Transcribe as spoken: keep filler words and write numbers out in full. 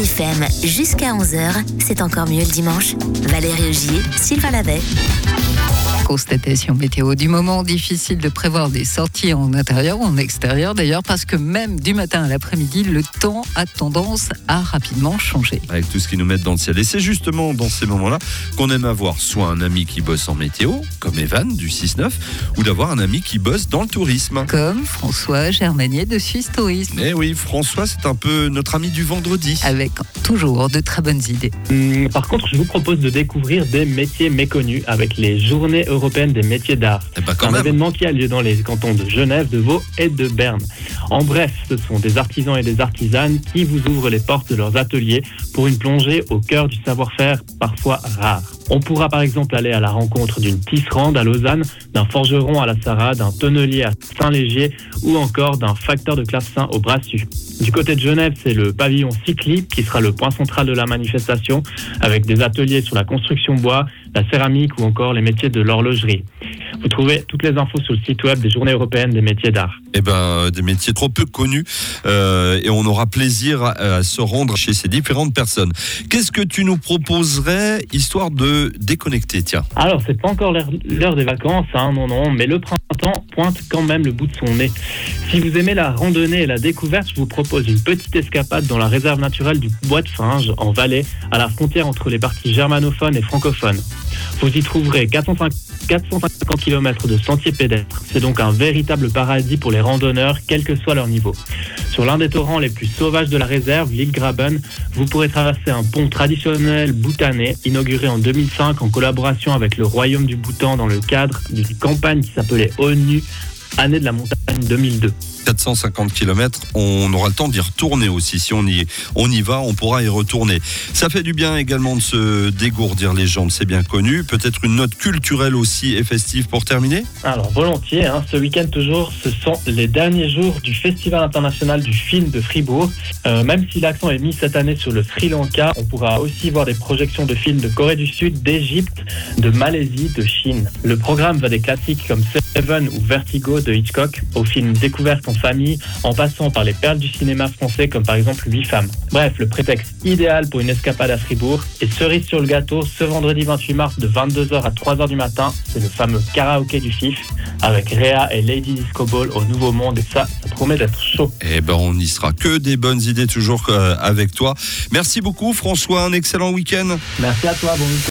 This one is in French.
F M jusqu'à onze heures, c'est encore mieux le dimanche. Valérie Augier, Sylvain Lavet. Constatation météo du moment, difficile de prévoir des sorties en intérieur ou en extérieur d'ailleurs, parce que même du matin à l'après-midi, le temps a tendance à rapidement changer. Avec tout ce qui nous met dans le ciel. Et c'est justement dans ces moments-là qu'on aime avoir soit un ami qui bosse en météo, comme Evan du six neuf, ou d'avoir un ami qui bosse dans le tourisme. Comme François Germanier de Suisse Tourisme. Eh oui, François, c'est un peu notre ami du vendredi. Avec toujours de très bonnes idées. Hum, par contre, je vous propose de découvrir des métiers méconnus avec les journées européennes des métiers d'art. Eh ben, quand un même. événement qui a lieu dans les cantons de Genève, de Vaud et de Berne. En bref, ce sont des artisans et des artisanes qui vous ouvrent les portes de leurs ateliers pour une plongée au cœur du savoir-faire parfois rare. On pourra par exemple aller à la rencontre d'une tisserande à Lausanne, d'un forgeron à la Sarraz, d'un tonnelier à Saint-Légier ou encore d'un facteur de clavecin au Brassus. Du côté de Genève, c'est le pavillon Cyclip qui sera le point central de la manifestation, avec des ateliers sur la construction bois, la céramique ou encore les métiers de l'horlogerie. Vous trouvez toutes les infos sur le site web des Journées européennes des métiers d'art. Eh ben, des métiers trop peu connus euh, et on aura plaisir à, à se rendre chez ces différentes personnes. Qu'est-ce que tu nous proposerais histoire de déconnecter, tiens? Alors, c'est pas encore l'heure, l'heure des vacances, hein, non, non, mais le printemps pointe quand même le bout de son nez. Si vous aimez la randonnée et la découverte, je vous propose une petite escapade dans la réserve naturelle du Bois de Finge, en Valais, à la frontière entre les parties germanophones et francophones. Vous y trouverez quatre cent cinquante kilomètres de sentiers pédestres. C'est donc un véritable paradis pour les randonneurs, quel que soit leur niveau. Sur l'un des torrents les plus sauvages de la réserve, l'île Graben, vous pourrez traverser un pont traditionnel bhoutanais, inauguré en deux mille cinq en collaboration avec le Royaume du Bhoutan dans le cadre d'une campagne qui s'appelait ONU, Année de la montagne deux mille deux. quatre cent cinquante kilomètres, on aura le temps d'y retourner aussi. Si on y, on y va, on pourra y retourner. Ça fait du bien également de se dégourdir les jambes, c'est bien connu. Peut-être une note culturelle aussi et festive pour terminer? Alors, volontiers, hein, ce week-end toujours, ce sont les derniers jours du Festival international du film de Fribourg. Euh, même si l'accent est mis cette année sur le Sri Lanka, on pourra aussi voir des projections de films de Corée du Sud, d'Égypte, de Malaisie, de Chine. Le programme va des classiques comme Seven ou Vertigo de Hitchcock aux films découvertes en famille, en passant par les perles du cinéma français comme par exemple Huit femmes. Bref, le prétexte idéal pour une escapade à Fribourg. Et cerise sur le gâteau, ce vendredi vingt-huit mars de vingt-deux heures à trois heures du matin, c'est le fameux karaoké du F I F avec Réa et Lady Disco Ball au Nouveau Monde, et ça, ça promet d'être chaud. Eh ben, on n'y sera que des bonnes idées toujours euh, avec toi. Merci beaucoup François, un excellent week-end. Merci à toi, bon week-end.